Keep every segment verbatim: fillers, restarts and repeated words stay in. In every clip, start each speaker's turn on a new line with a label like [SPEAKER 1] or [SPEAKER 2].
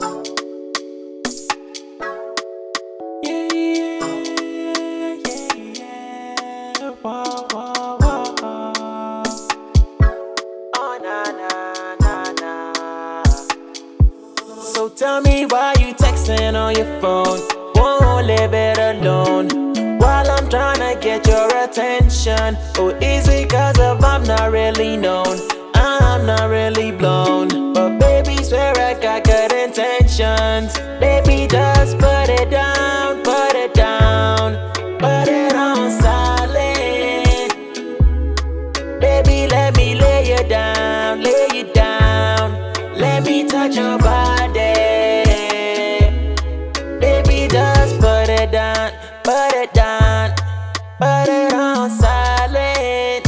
[SPEAKER 1] Yeah, yeah, yeah, yeah. Whoa, whoa, whoa. Oh, na, na, na, na. So tell me why you texting on your phone, won't leave it alone, while I'm tryna get your attention. Oh, is it cause of I'm not really known, I'm not really blown, but baby swear I got good intentions. Baby just put it down, put it down, put it on silent. Baby let me lay you down, lay you down, let me touch your body. Baby just put it down, put it down, put it on silent.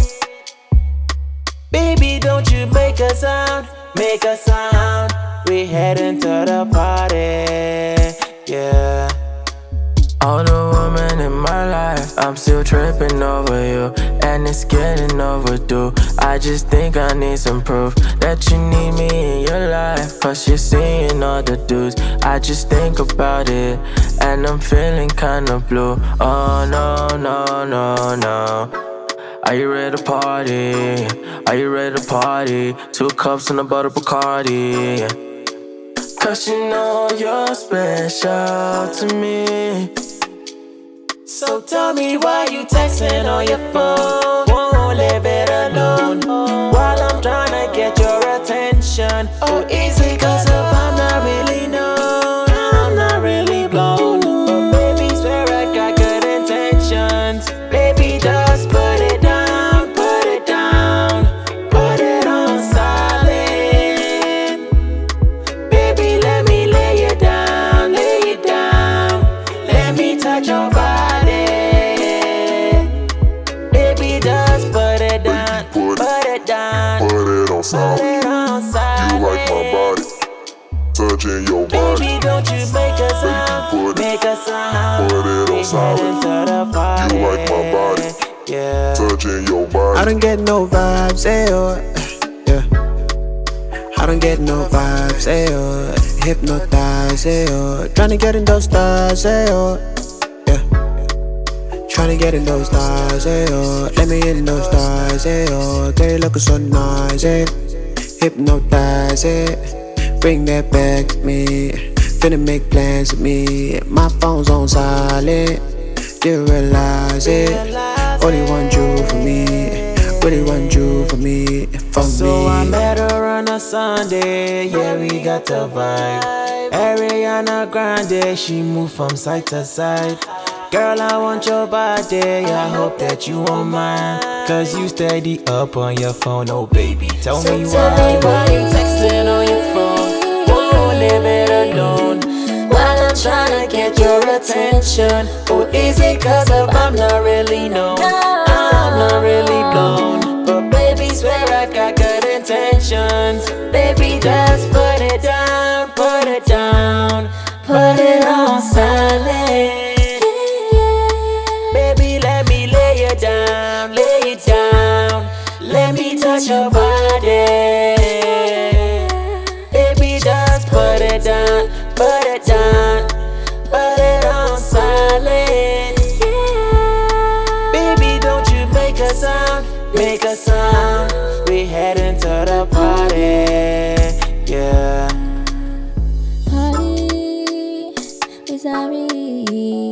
[SPEAKER 1] Baby, don't you make a sound, make a sound. We heading to the party, yeah.
[SPEAKER 2] All the women in my life, I'm still tripping over you, and it's getting overdue. I just think I need some proof that you need me in your life, cause you're seeing all the dudes. I just think about it, and I'm feeling kinda blue. Oh no, no, no, no. Are you ready to party? Are you ready to party? Two cups and a butter Bacardi. Cause you know you're special to me.
[SPEAKER 1] So tell me why you texting on your phone, won't leave it alone, while I'm tryna get your attention. Oh, is it cause of I'm not really known, I'm not really blown, but baby swear I got good intentions. Baby just put it down, put it down, put it on silent. Baby let me lay you down, lay you down, let me touch your body. Put it down,
[SPEAKER 3] put it on silent.
[SPEAKER 1] Put it on silent.
[SPEAKER 3] You like my body, touching your body.
[SPEAKER 1] Baby, don't you make a sound,
[SPEAKER 3] Put it,
[SPEAKER 1] make a sound.
[SPEAKER 3] put it on silent. You like my body,
[SPEAKER 1] yeah.
[SPEAKER 3] touching your body.
[SPEAKER 4] I don't get no vibes, ayo, yeah. I don't get no vibes, ayo. Hypnotized, ayo. Tryna get in those stars, ayo, yeah. Tryna get in those stars, ayo. Let me in those stars, ayo. Girl, you lookin' so nice, eh. Hypnotize it, bring that back to me. Finna make plans with me. My phone's on silent. You realize it. Only want you for me. Really want you for me, for
[SPEAKER 1] so
[SPEAKER 4] me.
[SPEAKER 1] So I met her on a Sunday. Yeah, we got the vibe. Ariana Grande, she move from side to side. Girl, I want your body, I hope that you won't mind, cause you steady up on your phone, oh baby, tell
[SPEAKER 5] so
[SPEAKER 1] me
[SPEAKER 5] tell
[SPEAKER 1] why.
[SPEAKER 5] me why you
[SPEAKER 1] texting on your phone, won't leave it alone, while I'm tryna get your attention. Oh, is it cause of I'm not really known, I'm not really blown, but baby swear I got good intentions. Baby just put it down, put it down, put it on silent. Down, lay it down, let me touch your body. Baby, just put it down, put it down, put it on silent. Baby, don't you make a sound, make a sound. We heading to the party, yeah.
[SPEAKER 5] Party, sorry.